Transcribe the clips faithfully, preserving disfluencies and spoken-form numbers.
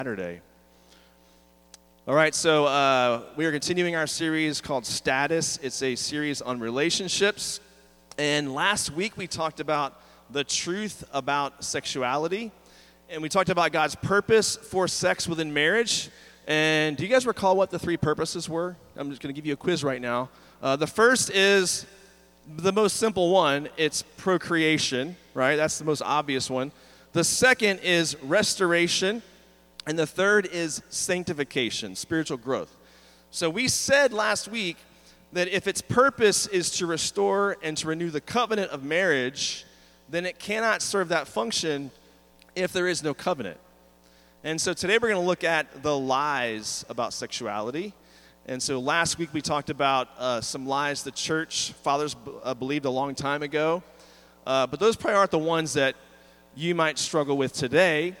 Saturday. All right, so uh, we are continuing our series called Status. It's a series on relationships. And last week we talked about the truth about sexuality. And we talked about God's purpose for sex within marriage. And do you guys recall what the three purposes were? I'm just going to give you a quiz right now. Uh, the first is the most simple one. It's procreation, right? That's the most obvious one. The second is restoration. And the third is sanctification, spiritual growth. So we said last week that if its purpose is to restore and to renew the covenant of marriage, then it cannot serve that function if there is no covenant. And so today we're going to look at the lies about sexuality. And so last week we talked about uh, some lies the church fathers b- uh, believed a long time ago. Uh, but those probably aren't the ones that you might struggle with today.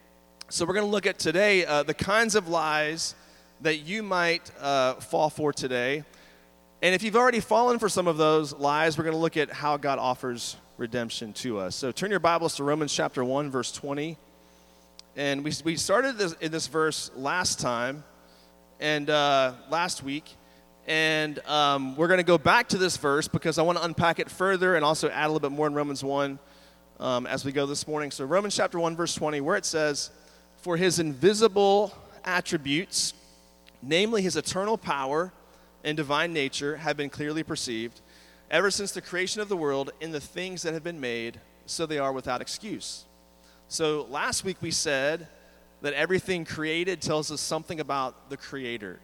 So we're going to look at today uh, the kinds of lies that you might uh, fall for today. And if you've already fallen for some of those lies, we're going to look at how God offers redemption to us. So turn your Bibles to Romans chapter one, verse twenty. And we we started this, in this verse last time, and uh, last week. And um, we're going to go back to this verse because I want to unpack it further and also add a little bit more in Romans one um, as we go this morning. So Romans chapter one, verse twenty, where it says, "For his invisible attributes, namely his eternal power and divine nature, have been clearly perceived, ever since the creation of the world in the things that have been made, so they are without excuse." So last week we said that everything created tells us something about the Creator.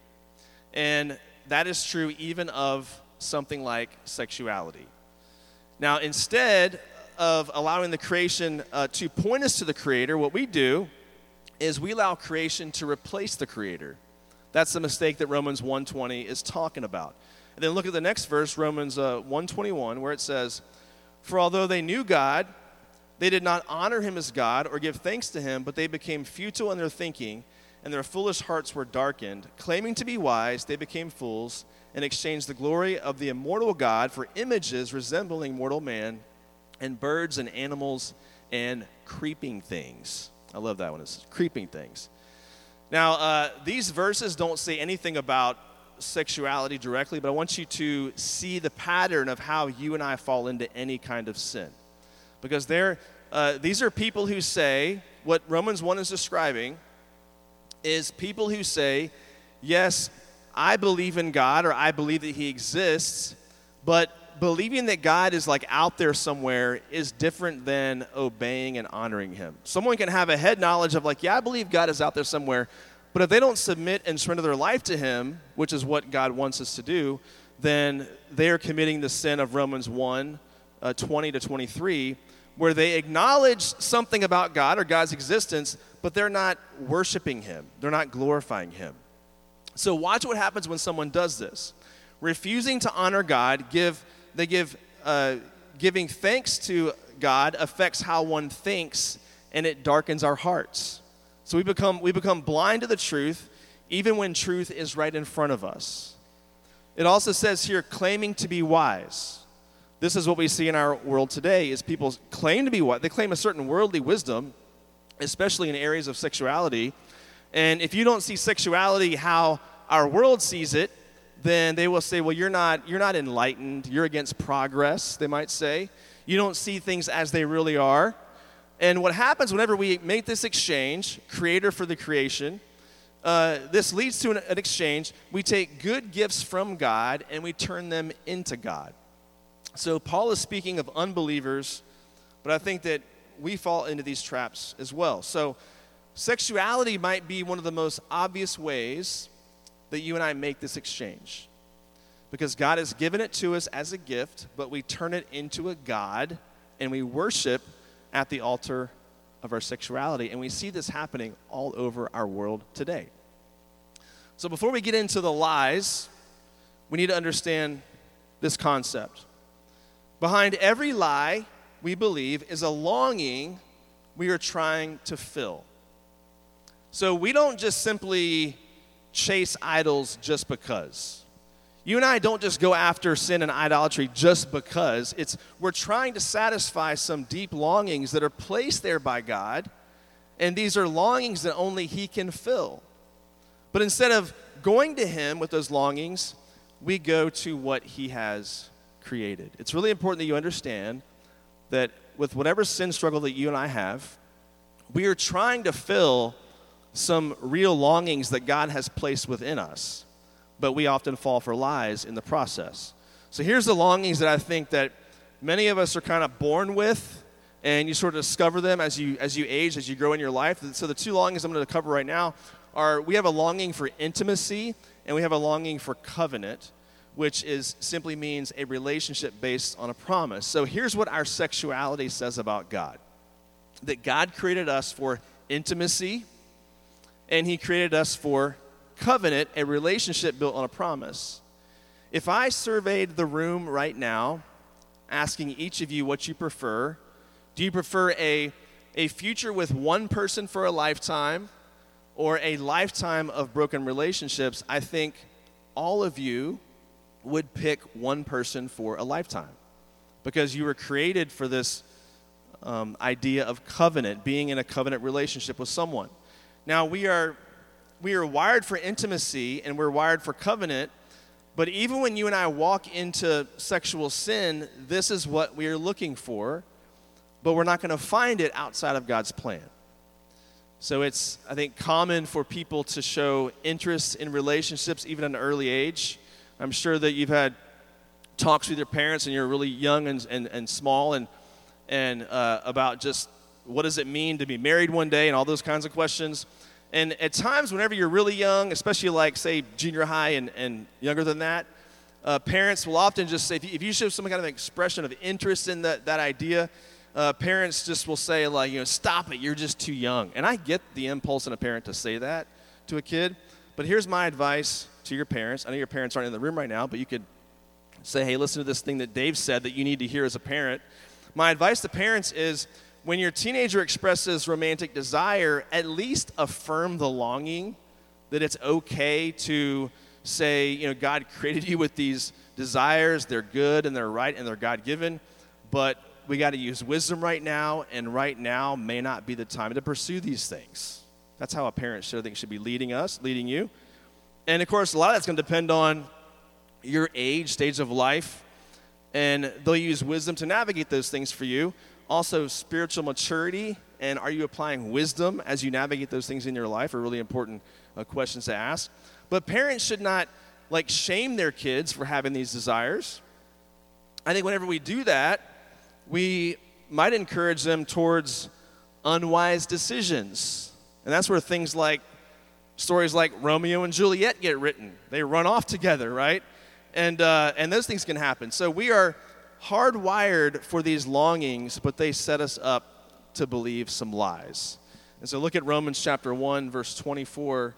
And that is true even of something like sexuality. Now, instead of allowing the creation uh, to point us to the Creator, what we do is we allow creation to replace the Creator. That's the mistake that Romans one twenty is talking about. And then look at the next verse, Romans uh, one twenty-one, where it says, "For although they knew God, they did not honor him as God or give thanks to him, but they became futile in their thinking, and their foolish hearts were darkened. Claiming to be wise, they became fools and exchanged the glory of the immortal God for images resembling mortal man and birds and animals and creeping things." I love that one. It's creeping things. Now, uh, these verses don't say anything about sexuality directly, but I want you to see the pattern of how you and I fall into any kind of sin. Because they're, uh, these are people who say, what Romans one is describing is people who say, yes, I believe in God, or I believe that he exists, but believing that God is like out there somewhere is different than obeying and honoring him. Someone can have a head knowledge of like, yeah, I believe God is out there somewhere, but if they don't submit and surrender their life to him, which is what God wants us to do, then they are committing the sin of Romans one, uh, twenty to twenty-three, where they acknowledge something about God or God's existence, but they're not worshiping him. They're not glorifying him. So watch what happens when someone does this. Refusing to honor God, give they give uh, giving thanks to God affects how one thinks, and it darkens our hearts. So we become we become blind to the truth, even when truth is right in front of us. It also says here, claiming to be wise. This is what we see in our world today, is people claim to be wise. They claim a certain worldly wisdom, especially in areas of sexuality. And if you don't see sexuality how our world sees it, then they will say, well, you're not you're not enlightened. You're against progress, they might say. You don't see things as they really are. And what happens whenever we make this exchange, creator for the creation, uh, this leads to an, an exchange. We take good gifts from God and we turn them into God. So Paul is speaking of unbelievers, but I think that we fall into these traps as well. So sexuality might be one of the most obvious ways that you and I make this exchange. Because God has given it to us as a gift, but we turn it into a god, and we worship at the altar of our sexuality. And we see this happening all over our world today. So before we get into the lies, we need to understand this concept. Behind every lie, we believe, is a longing we are trying to fill. So we don't just simply chase idols just because. You and I don't just go after sin and idolatry just because. It's we're trying to satisfy some deep longings that are placed there by God, And these are longings that only he can fill. But instead of going to him with those longings, we go to what he has created. It's really important that you understand that with whatever sin struggle that you and I have, we are trying to fill some real longings that God has placed within us, but we often fall for lies in the process. So here's the longings that I think that many of us are kind of born with, and you sort of discover them as you as you age, as you grow in your life. So the two longings I'm going to cover right now are, we have a longing for intimacy, and we have a longing for covenant, which is simply means a relationship based on a promise. So here's what our sexuality says about God. That God created us for intimacy, and he created us for covenant, a relationship built on a promise. If I surveyed the room right now, asking each of you what you prefer, do you prefer a, a future with one person for a lifetime or a lifetime of broken relationships? I think all of you would pick one person for a lifetime because you were created for this um, idea of covenant, being in a covenant relationship with someone. Now, we are we are wired for intimacy and we're wired for covenant, but even when you and I walk into sexual sin, this is what we are looking for, but we're not going to find it outside of God's plan. So it's, I think, common for people to show interest in relationships even at an early age. I'm sure that you've had talks with your parents and you're really young and, and, and small and, and uh, about just what does it mean to be married one day and all those kinds of questions. And at times, whenever you're really young, especially like, say, junior high and, and younger than that, uh, parents will often just say, if you, if you show some kind of expression of interest in that, that idea, uh, parents just will say, like, you know, stop it, you're just too young. And I get the impulse in a parent to say that to a kid, but here's my advice to your parents. I know your parents aren't in the room right now, but you could say, hey, listen to this thing that Dave said that you need to hear as a parent. My advice to parents is, when your teenager expresses romantic desire, at least affirm the longing, that it's okay to say, you know, God created you with these desires, they're good and they're right and they're God-given, but we got to use wisdom right now, and right now may not be the time to pursue these things. That's how a parent should, I think, should be leading us, leading you. And of course, a lot of that's going to depend on your age, stage of life, and they'll use wisdom to navigate those things for you. Also, spiritual maturity, and are you applying wisdom as you navigate those things in your life are really important uh, questions to ask. But parents should not, like, shame their kids for having these desires. I think whenever we do that, we might encourage them towards unwise decisions. And that's where things like, stories like Romeo and Juliet get written. They run off together, right? And uh, and those things can happen. So we are hardwired for these longings, but they set us up to believe some lies. And so look at Romans chapter one, verse twenty-four.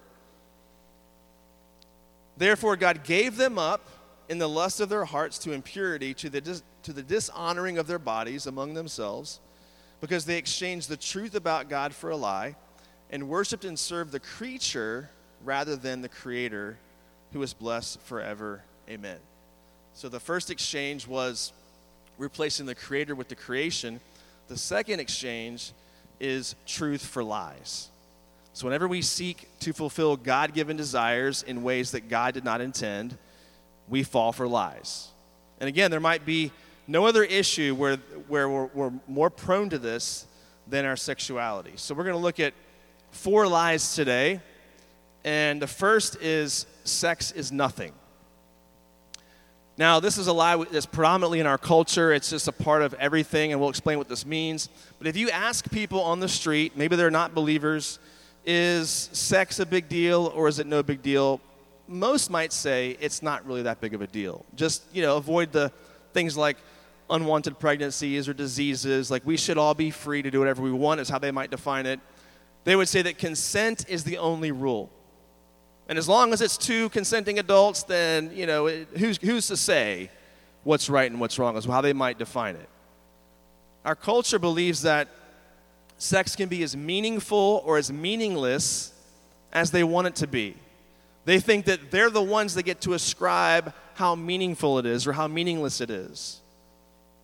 Therefore God gave them up in the lust of their hearts to impurity, to the dis- to the dishonoring of their bodies among themselves, because they exchanged the truth about God for a lie, and worshipped and served the creature rather than the Creator, who is blessed forever. Amen. So the first exchange was replacing the Creator with the creation. The second exchange is truth for lies. So whenever we seek to fulfill God-given desires in ways that God did not intend, we fall for lies. And again, there might be no other issue where, where we're, we're more prone to this than our sexuality. So we're going to look at four lies today. And the first is sex is nothing. Now, this is a lie that's predominantly in our culture. It's just a part of everything, and we'll explain what this means. But if you ask people on the street, maybe they're not believers, is sex a big deal or is it no big deal? Most might say it's not really that big of a deal. Just, you know, avoid the things like unwanted pregnancies or diseases. Like, we should all be free to do whatever we want is how they might define it. They would say that consent is the only rule. And as long as it's two consenting adults, then, you know, it, who's, who's to say what's right and what's wrong is how they might define it. Our culture believes that sex can be as meaningful or as meaningless as they want it to be. They think that they're the ones that get to ascribe how meaningful it is or how meaningless it is.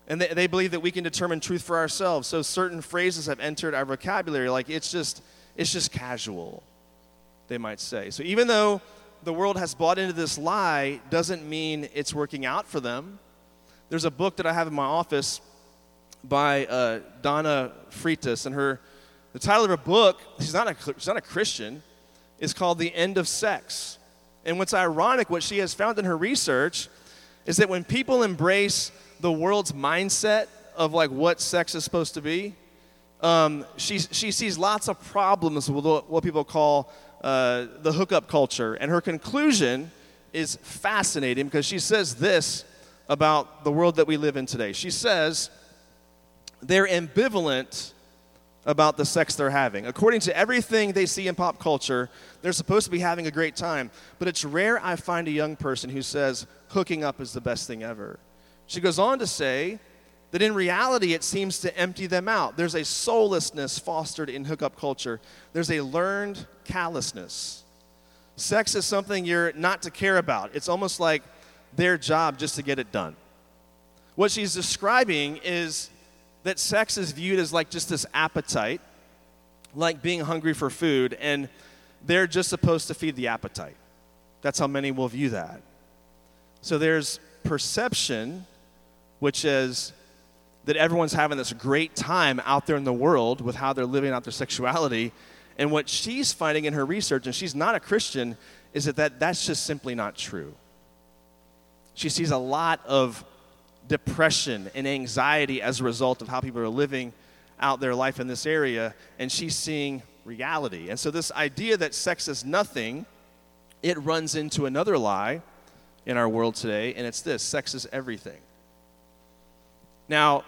And they, they believe that we can determine truth for ourselves. So certain phrases have entered our vocabulary, like it's just, it's just casual, they might say. So even though the world has bought into this lie, doesn't mean it's working out for them. There's a book that I have in my office by uh, Donna Freitas, and her, the title of her book, she's not a, she's not a Christian, is called The End of Sex. And what's ironic, what she has found in her research, is that when people embrace the world's mindset of like what sex is supposed to be, um, she, she sees lots of problems with what people call uh, the hookup culture. And her conclusion is fascinating because she says this about the world that we live in today. She says they're ambivalent about the sex they're having. According to everything they see in pop culture, they're supposed to be having a great time. But it's rare I find a young person who says hooking up is the best thing ever. She goes on to say that in reality, it seems to empty them out. There's a soullessness fostered in hookup culture. There's a learned callousness. Sex is something you're not to care about. It's almost like their job just to get it done. What she's describing is that sex is viewed as like just this appetite, like being hungry for food, and they're just supposed to feed the appetite. That's how many will view that. So there's perception, which is that everyone's having this great time out there in the world with how they're living out their sexuality. And what she's finding in her research, and she's not a Christian, is that, that that's just simply not true. She sees a lot of depression and anxiety as a result of how people are living out their life in this area, and she's seeing reality. And so this idea that sex is nothing, it runs into another lie in our world today, and it's this: sex is everything. Now,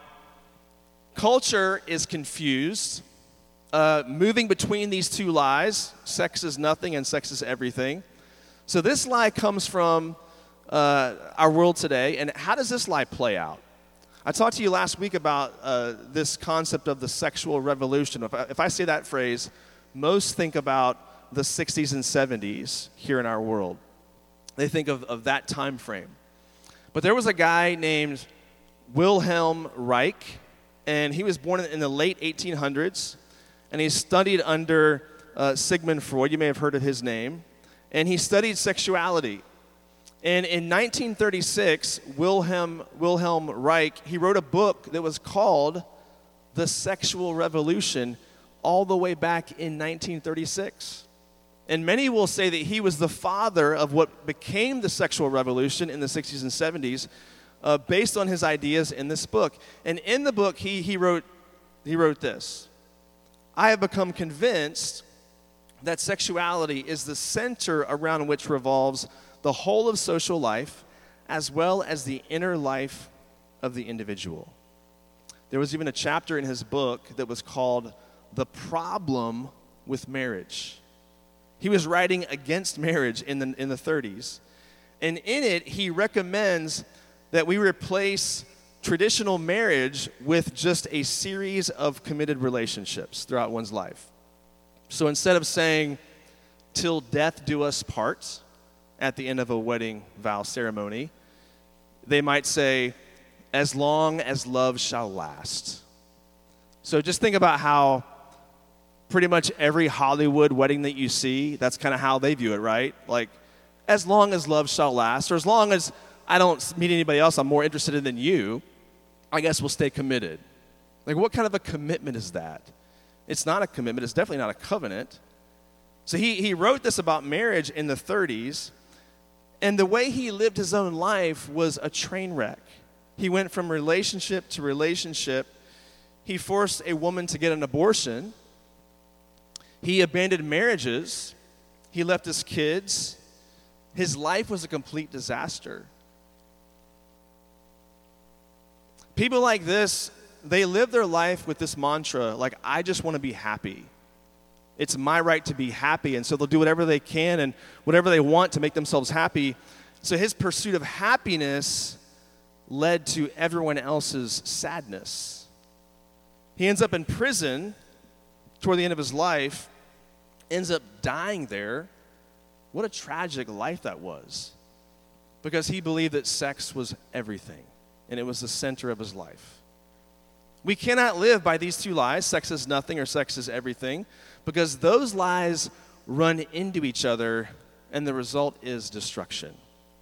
culture is confused, uh, moving between these two lies, sex is nothing and sex is everything. So this lie comes from uh, our world today, and how does this lie play out? I talked to you last week about uh, this concept of the sexual revolution. If I, if I say that phrase, most think about the sixties and seventies here in our world. They think of, of that time frame. But there was a guy named Wilhelm Reich, and he was born in the late eighteen hundreds, and he studied under uh, Sigmund Freud. You may have heard of his name. And he studied sexuality. And in nineteen thirty-six, Wilhelm, Wilhelm Reich, he wrote a book that was called The Sexual Revolution, all the way back in nineteen thirty-six. And many will say that he was the father of what became the sexual revolution in the sixties and seventies, uh, based on his ideas in this book. And in the book, he, he, wrote, he wrote this: I have become convinced that sexuality is the center around which revolves the whole of social life, as well as the inner life of the individual. There was even a chapter in his book that was called The Problem with Marriage. He was writing against marriage in the, in the thirties. And in it, he recommends that we replace traditional marriage with just a series of committed relationships throughout one's life. So instead of saying, till death do us part, at the end of a wedding vow ceremony, they might say, as long as love shall last. So just think about how pretty much every Hollywood wedding that you see, that's kind of how they view it, right? Like, as long as love shall last, or as long as I don't meet anybody else I'm more interested in than you, I guess we'll stay committed. Like, what kind of a commitment is that? It's not a commitment. It's definitely not a covenant. So he, he wrote this about marriage in the thirties, and the way he lived his own life was a train wreck. He went from relationship to relationship. He forced a woman to get an abortion. He abandoned marriages. He left his kids. His life was a complete disaster. People like this, they live their life with this mantra, like, I just want to be happy. It's my right to be happy, and so they'll do whatever they can and whatever they want to make themselves happy. So his pursuit of happiness led to everyone else's sadness. He ends up in prison toward the end of his life, ends up dying there. What a tragic life that was, because he believed that sex was everything and it was the center of his life. We cannot live by these two lies, sex is nothing or sex is everything, because those lies run into each other, and the result is destruction.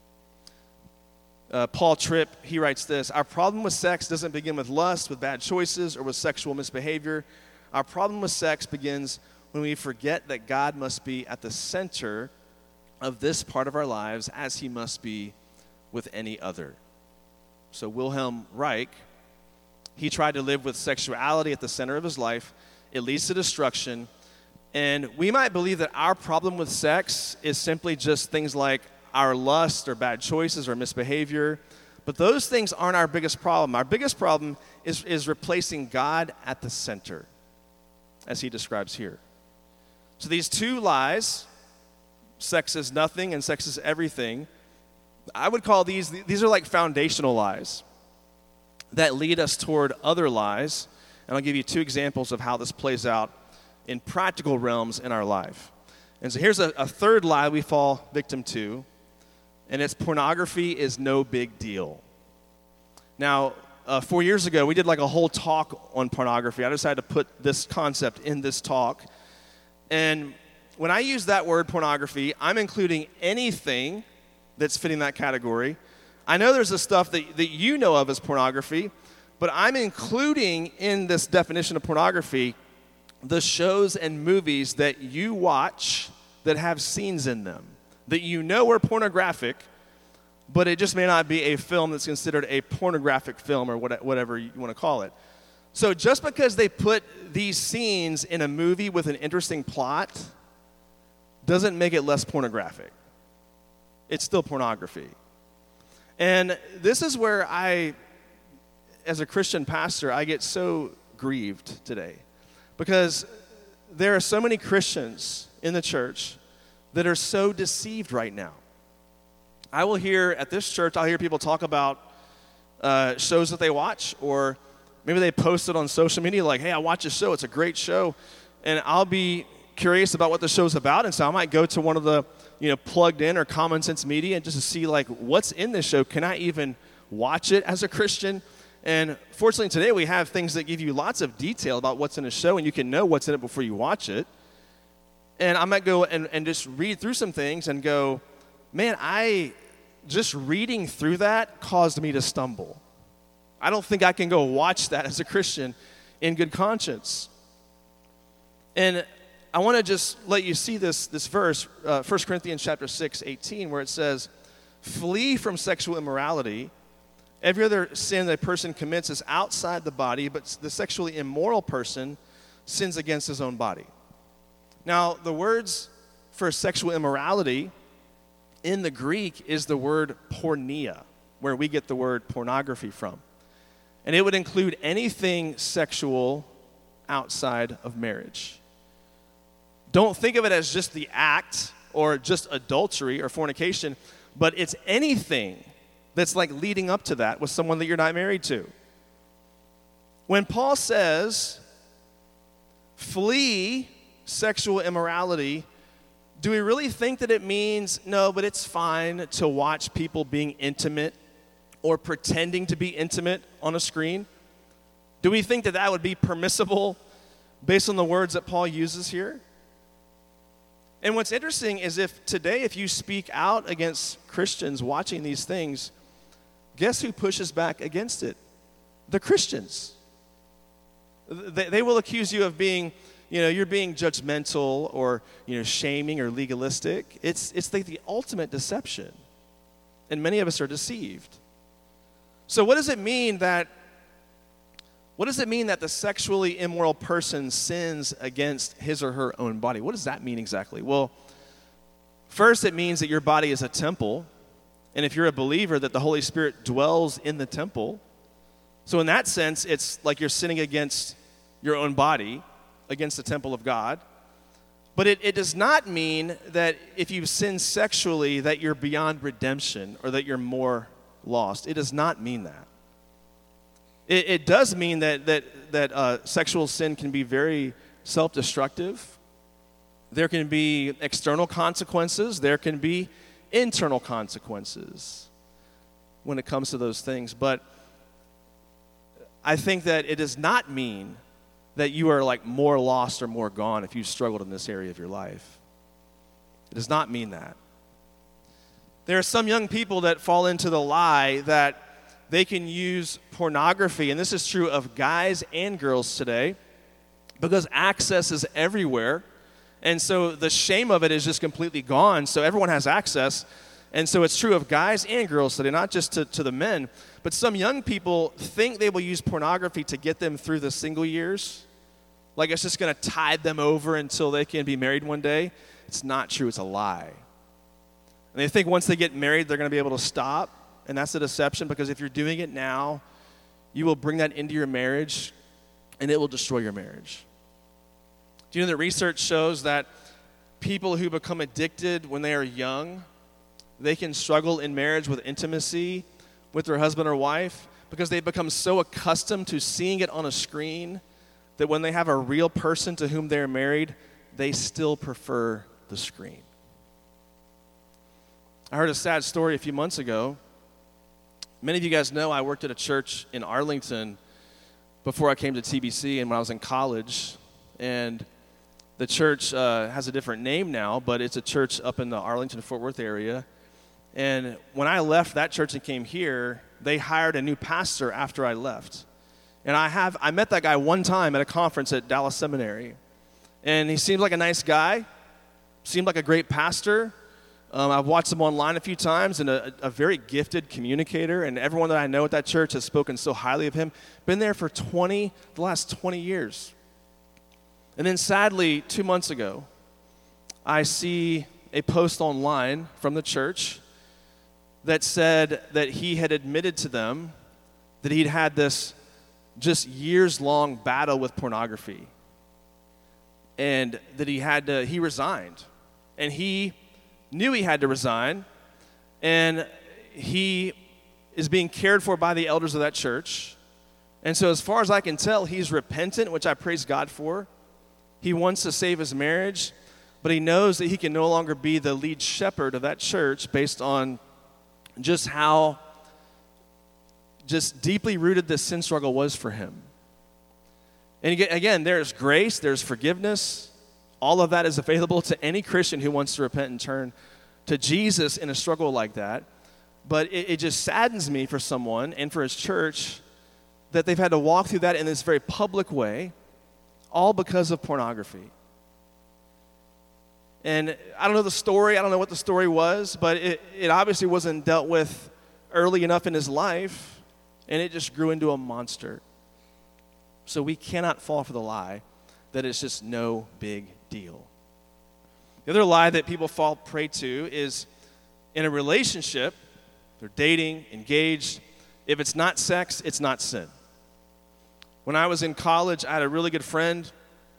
Uh, Paul Tripp, he writes this: our problem with sex doesn't begin with lust, with bad choices, or with sexual misbehavior. Our problem with sex begins when we forget that God must be at the center of this part of our lives, as he must be with any other. So Wilhelm Reich, he tried to live with sexuality at the center of his life. It leads to destruction. And we might believe that our problem with sex is simply just things like our lust or bad choices or misbehavior. But those things aren't our biggest problem. Our biggest problem is, is replacing God at the center, as he describes here. So these two lies, sex is nothing and sex is everything, I would call these, these are like foundational lies that lead us toward other lies. And I'll give you two examples of how this plays out in practical realms in our life. And so here's a, a third lie we fall victim to, and it's pornography is no big deal. Now, uh, four years ago, we did like a whole talk on pornography. I decided to put this concept in this talk. And when I use that word pornography, I'm including anything that's fitting that category. I know there's the stuff that, that you know of as pornography, but I'm including in this definition of pornography the shows and movies that you watch that have scenes in them, that you know are pornographic, but it just may not be a film that's considered a pornographic film or what, whatever you want to call it. So just because they put these scenes in a movie with an interesting plot doesn't make it less pornographic. It's still pornography. And this is where I, as a Christian pastor, I get so grieved today. Because there are so many Christians in the church that are so deceived right now. I will hear, at this church, I'll hear people talk about uh, shows that they watch, or maybe they post it on social media like, hey, I watch a show, it's a great show. And I'll be curious about what the show's about, and so I might go to one of the, you know, plugged in or Common Sense Media just to see like what's in this show. Can I even watch it as a Christian? And fortunately today we have things that give you lots of detail about what's in a show, and you can know what's in it before you watch it. And I might go and, and just read through some things and go, man, I just reading through that caused me to stumble. I don't think I can go watch that as a Christian in good conscience. And I want to just let you see this, this verse, uh, First Corinthians chapter six, eighteen, where it says, flee from sexual immorality. Every other sin that a person commits is outside the body, but the sexually immoral person sins against his own body. Now, the words for sexual immorality in the Greek is the word porneia, where we get the word pornography from. And it would include anything sexual outside of marriage. Don't think of it as just the act or just adultery or fornication, but it's anything that's like leading up to that with someone that you're not married to. When Paul says, flee sexual immorality, do we really think that it means, no, but it's fine to watch people being intimate or pretending to be intimate on a screen? Do we think that that would be permissible based on the words that Paul uses here? And what's interesting is if today, if you speak out against Christians watching these things, guess who pushes back against it? The Christians. They, they will accuse you of being, you know, you're being judgmental or, you know, shaming or legalistic. It's, it's like the ultimate deception. And many of us are deceived. So what does it mean that, what does it mean that the sexually immoral person sins against his or her own body? What does that mean exactly? Well, first it means that your body is a temple. And if you're a believer, that the Holy Spirit dwells in the temple. So in that sense, it's like you're sinning against your own body, against the temple of God. But it, it does not mean that if you sin sexually that you're beyond redemption or that you're more lost. It does not mean that. It, it does mean that, that, that uh, sexual sin can be very self-destructive. There can be external consequences. There can be internal consequences when it comes to those things. But I think that it does not mean that you are like more lost or more gone if you struggled in this area of your life. It does not mean that. There are some young people that fall into the lie that they can use pornography, and this is true of guys and girls today, because access is everywhere, and so the shame of it is just completely gone, so everyone has access, and so it's true of guys and girls today, not just to, to the men, but some young people think they will use pornography to get them through the single years, like it's just going to tide them over until they can be married one day. It's not true, it's a lie. And they think once they get married, they're going to be able to stop. And that's a deception, because if you're doing it now, you will bring that into your marriage, and it will destroy your marriage. Do you know that research shows that people who become addicted when they are young, they can struggle in marriage with intimacy with their husband or wife because they become so accustomed to seeing it on a screen that when they have a real person to whom they're married, they still prefer the screen. I heard a sad story a few months ago. Many of you guys know I worked at a church in Arlington before I came to T B C and when I was in college. And the church uh, has a different name now, but it's a church up in the Arlington-Fort Worth area. And when I left that church and came here, they hired a new pastor after I left. And I have I met that guy one time at a conference at Dallas Seminary. And he seemed like a nice guy, seemed like a great pastor. Um, I've watched him online a few times, and a, a very gifted communicator, and everyone that I know at that church has spoken so highly of him. Been there for twenty, the last twenty years. And then sadly, two months ago, I see a post online from the church that said that he had admitted to them that he'd had this just years-long battle with pornography, and that he had to, he resigned, and he knew he had to resign, and he is being cared for by the elders of that church. And so as far as I can tell, he's repentant, which I praise God for. He wants to save his marriage, but he knows that he can no longer be the lead shepherd of that church based on just how just deeply rooted this sin struggle was for him. And again, there's grace, there's forgiveness. All of that is available to any Christian who wants to repent and turn to Jesus in a struggle like that. But it, it just saddens me for someone and for his church that they've had to walk through that in this very public way, all because of pornography. And I don't know the story, I don't know what the story was, but it, it obviously wasn't dealt with early enough in his life, and it just grew into a monster. So we cannot fall for the lie that it's just no big deal. The other lie that people fall prey to is in a relationship, they're dating, engaged, if it's not sex, it's not sin. When I was in college, I had a really good friend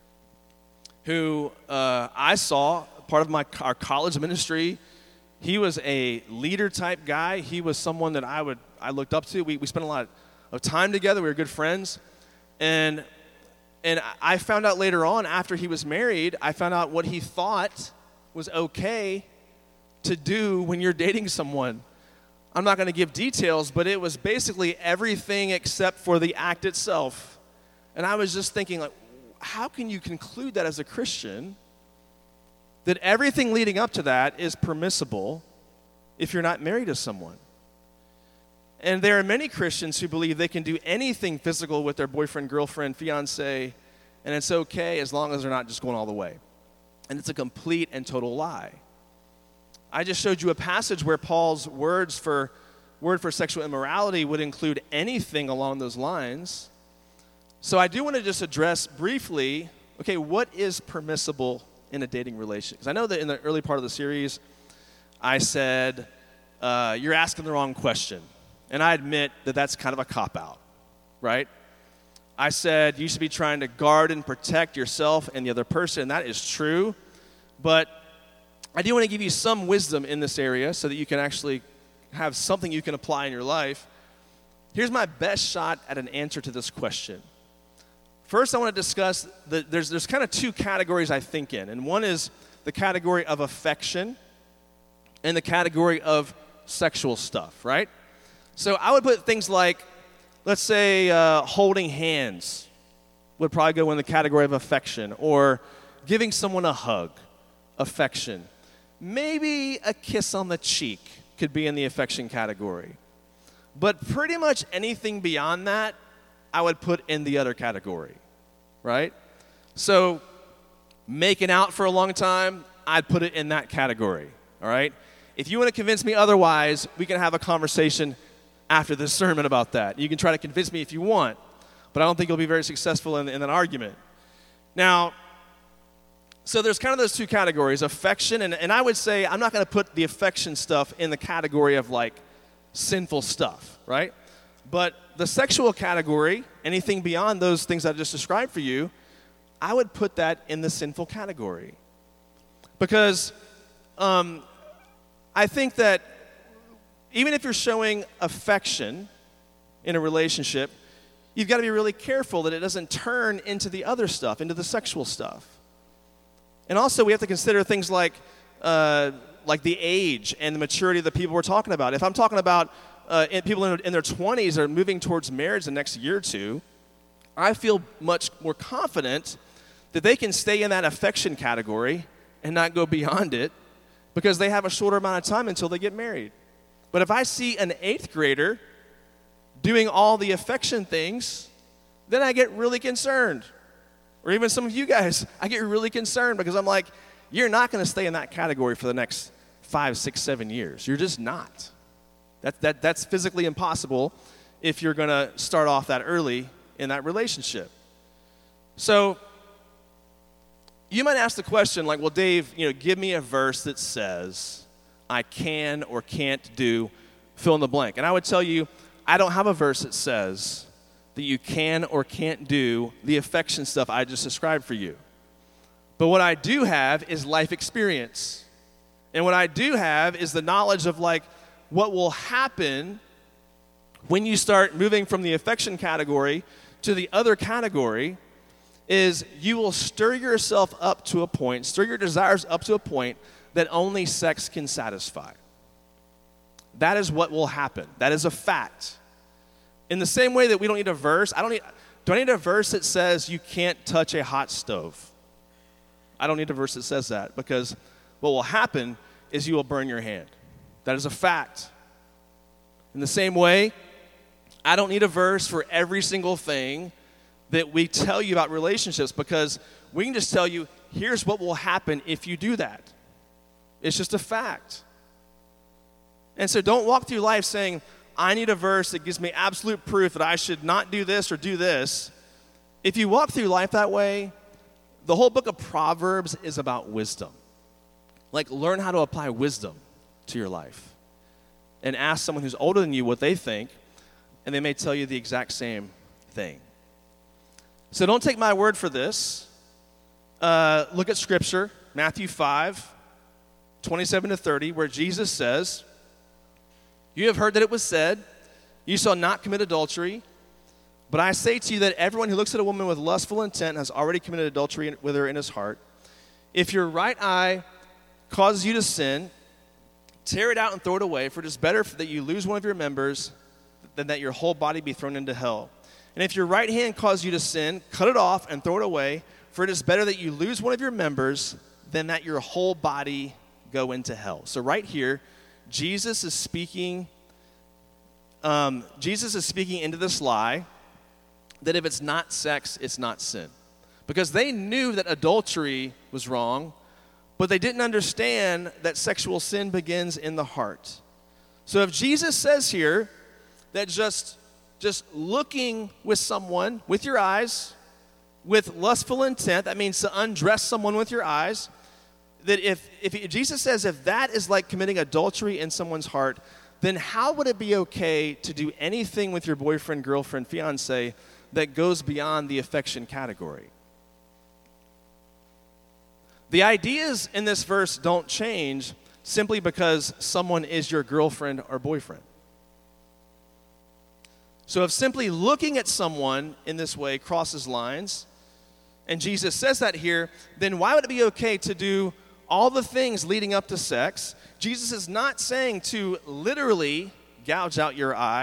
who uh, I saw, part of my our college ministry. He was a leader type guy. He was someone that I would I looked up to. We we spent a lot of time together. We were good friends. And And I found out later on, after he was married, I found out what he thought was okay to do when you're dating someone. I'm not going to give details, but it was basically everything except for the act itself. And I was just thinking, like, how can you conclude that as a Christian, that everything leading up to that is permissible if you're not married to someone? And there are many Christians who believe they can do anything physical with their boyfriend, girlfriend, fiance, and it's okay as long as they're not just going all the way. And it's a complete and total lie. I just showed you a passage where Paul's words for word for sexual immorality would include anything along those lines. So I do want to just address briefly, okay, what is permissible in a dating relationship? Because I know that in the early part of the series, I said, uh, you're asking the wrong question. And I admit that that's kind of a cop-out, right? I said you should be trying to guard and protect yourself and the other person, and that is true. But I do want to give you some wisdom in this area so that you can actually have something you can apply in your life. Here's my best shot at an answer to this question. First, I want to discuss, the, there's, there's kind of two categories I think in. And one is the category of affection and the category of sexual stuff, right? So I would put things like let's say uh, holding hands would probably go in the category of affection, or giving someone a hug, affection. Maybe a kiss on the cheek could be in the affection category. But pretty much anything beyond that, I would put in the other category, right? So making out for a long time, I'd put it in that category, all right? If you want to convince me otherwise, we can have a conversation after this sermon about that. You can try to convince me if you want, but I don't think you'll be very successful in, in an argument. Now, so there's kind of those two categories, affection, and, and I would say I'm not going to put the affection stuff in the category of like sinful stuff, right? But the sexual category, anything beyond those things I just described for you, I would put that in the sinful category. Because um, I think that even if you're showing affection in a relationship, you've got to be really careful that it doesn't turn into the other stuff, into the sexual stuff. And also we have to consider things like uh, like the age and the maturity of the people we're talking about. If I'm talking about uh, in, people in, in their twenties are moving towards marriage the next year or two, I feel much more confident that they can stay in that affection category and not go beyond it because they have a shorter amount of time until they get married. But if I see an eighth grader doing all the affection things, then I get really concerned. Or even some of you guys, I get really concerned because I'm like, you're not going to stay in that category for the next five, six, seven years. You're just not. That, that, that's physically impossible if you're going to start off that early in that relationship. So you might ask the question like, well, Dave, you know, give me a verse that says I can or can't do fill in the blank. And I would tell you, I don't have a verse that says that you can or can't do the affection stuff I just described for you. But what I do have is life experience. And what I do have is the knowledge of like what will happen when you start moving from the affection category to the other category is you will stir yourself up to a point, stir your desires up to a point that only sex can satisfy. That is what will happen. That is a fact. In the same way that we don't need a verse, I don't need, do I need a verse that says you can't touch a hot stove? I don't need a verse that says that because what will happen is you will burn your hand. That is a fact. In the same way, I don't need a verse for every single thing that we tell you about relationships because we can just tell you, here's what will happen if you do that. It's just a fact. And so don't walk through life saying, I need a verse that gives me absolute proof that I should not do this or do this. If you walk through life that way, the whole book of Proverbs is about wisdom. Like, learn how to apply wisdom to your life. And ask someone who's older than you what they think, and they may tell you the exact same thing. So don't take my word for this. Uh, look at Scripture, Matthew five, twenty-seven to thirty, where Jesus says, you have heard that it was said, you shall not commit adultery. But I say to you that everyone who looks at a woman with lustful intent has already committed adultery with her in his heart. If your right eye causes you to sin, tear it out and throw it away, for it is better that you lose one of your members than that your whole body be thrown into hell. And if your right hand causes you to sin, cut it off and throw it away, for it is better that you lose one of your members than that your whole body go into hell. So right here, Jesus is speaking, um, Jesus is speaking into this lie that if it's not sex, it's not sin. Because they knew that adultery was wrong, but they didn't understand that sexual sin begins in the heart. So if Jesus says here that just, just looking with someone with your eyes, with lustful intent, that means to undress someone with your eyes, that if, if Jesus says if that is like committing adultery in someone's heart, then how would it be okay to do anything with your boyfriend, girlfriend, fiance that goes beyond the affection category? The ideas in this verse don't change simply because someone is your girlfriend or boyfriend. So if simply looking at someone in this way crosses lines, and Jesus says that here, then why would it be okay to do all the things leading up to sex? Jesus is not saying to literally gouge out your eye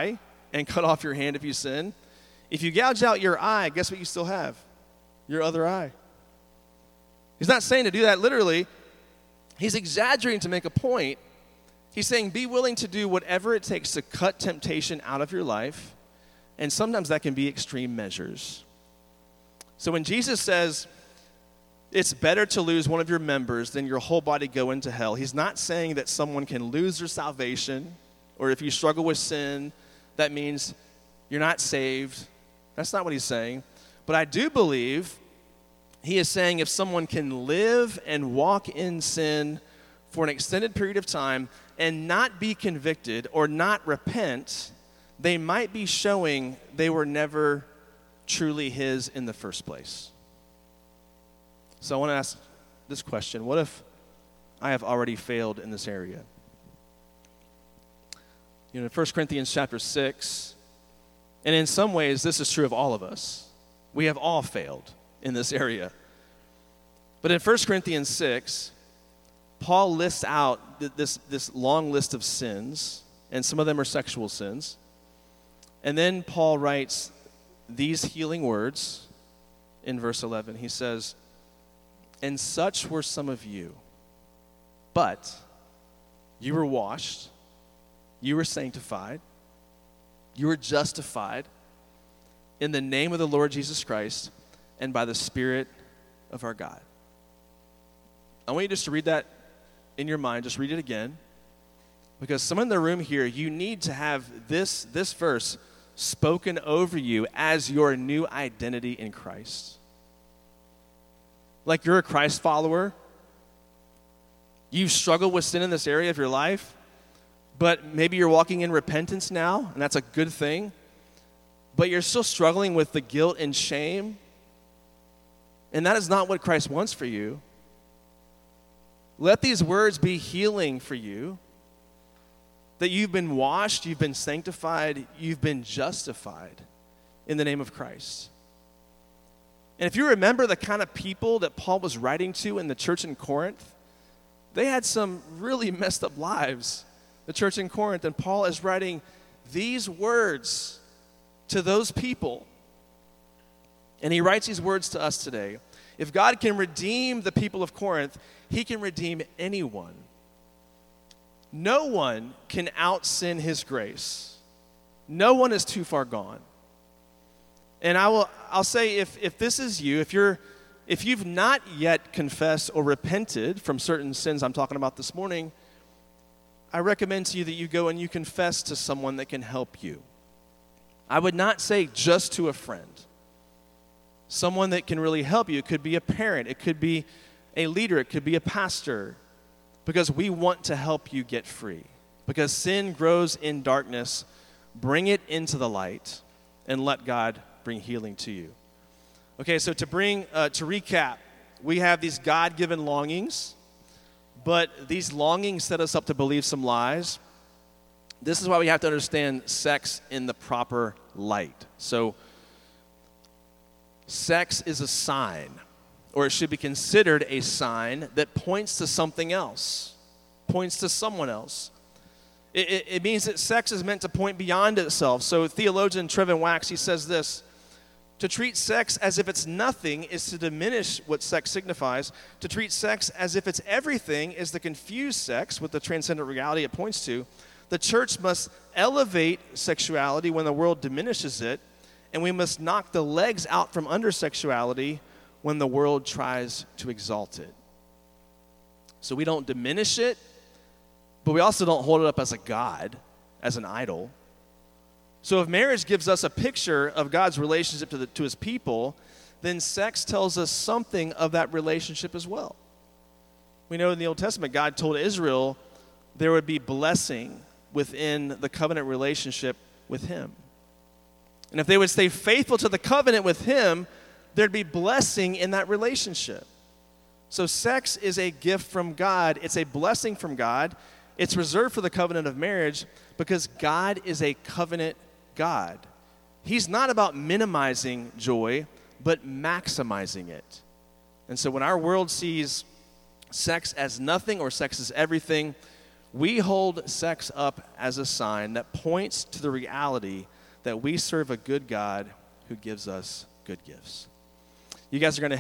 and cut off your hand if you sin. If you gouge out your eye, guess what you still have? Your other eye. He's not saying to do that literally. He's exaggerating to make a point. He's saying be willing to do whatever it takes to cut temptation out of your life, and sometimes that can be extreme measures. So when Jesus says it's better to lose one of your members than your whole body go into hell, he's not saying that someone can lose their salvation, or if you struggle with sin, that means you're not saved. That's not what he's saying. But I do believe he is saying if someone can live and walk in sin for an extended period of time and not be convicted or not repent, they might be showing they were never truly his in the first place. So I want to ask this question. What if I have already failed in this area? You know, in First Corinthians chapter six, and in some ways this is true of all of us, we have all failed in this area. But in First Corinthians six, Paul lists out this, this long list of sins, and some of them are sexual sins. And then Paul writes these healing words in verse eleven. He says, "And such were some of you, but you were washed, you were sanctified, you were justified in the name of the Lord Jesus Christ and by the Spirit of our God." I want you just to read that in your mind. Just read it again. Because some in the room here, you need to have this, this verse spoken over you as your new identity in Christ. Like you're a Christ follower. You've struggled with sin in this area of your life, but maybe you're walking in repentance now, and that's a good thing. But you're still struggling with the guilt and shame, and that is not what Christ wants for you. Let these words be healing for you, that you've been washed, you've been sanctified, you've been justified in the name of Christ. And if you remember the kind of people that Paul was writing to in the church in Corinth, they had some really messed up lives, the church in Corinth, and Paul is writing these words to those people. And he writes these words to us today. If God can redeem the people of Corinth, he can redeem anyone. No one can out-sin his grace. No one is too far gone. And I will I'll say if if this is you, if you're if you've not yet confessed or repented from certain sins I'm talking about this morning, I recommend to you that you go and you confess to someone that can help you. I would not say just to a friend. Someone that can really help you. It could be a parent. It could be a leader. It could be a pastor. Because we want to help you get free. Because sin grows in darkness. Bring it into the light and let God bring healing to you. Okay, so to bring, uh, to recap, we have these God-given longings, but these longings set us up to believe some lies. This is why we have to understand sex in the proper light. So, sex is a sign, or it should be considered a sign that points to something else, points to someone else. It, it, it means that sex is meant to point beyond itself. So theologian Trevin Wax, he says this: to treat sex as if it's nothing is to diminish what sex signifies. To treat sex as if it's everything is to confuse sex with the transcendent reality it points to. The church must elevate sexuality when the world diminishes it, and we must knock the legs out from under sexuality when the world tries to exalt it. So we don't diminish it, but we also don't hold it up as a god, as an idol. So if marriage gives us a picture of God's relationship to, the, to his people, then sex tells us something of that relationship as well. We know in the Old Testament, God told Israel there would be blessing within the covenant relationship with him. And if they would stay faithful to the covenant with him, there'd be blessing in that relationship. So sex is a gift from God. It's a blessing from God. It's reserved for the covenant of marriage because God is a covenant God. He's not about minimizing joy, but maximizing it. And so when our world sees sex as nothing or sex as everything, we hold sex up as a sign that points to the reality that we serve a good God who gives us good gifts. You guys are going to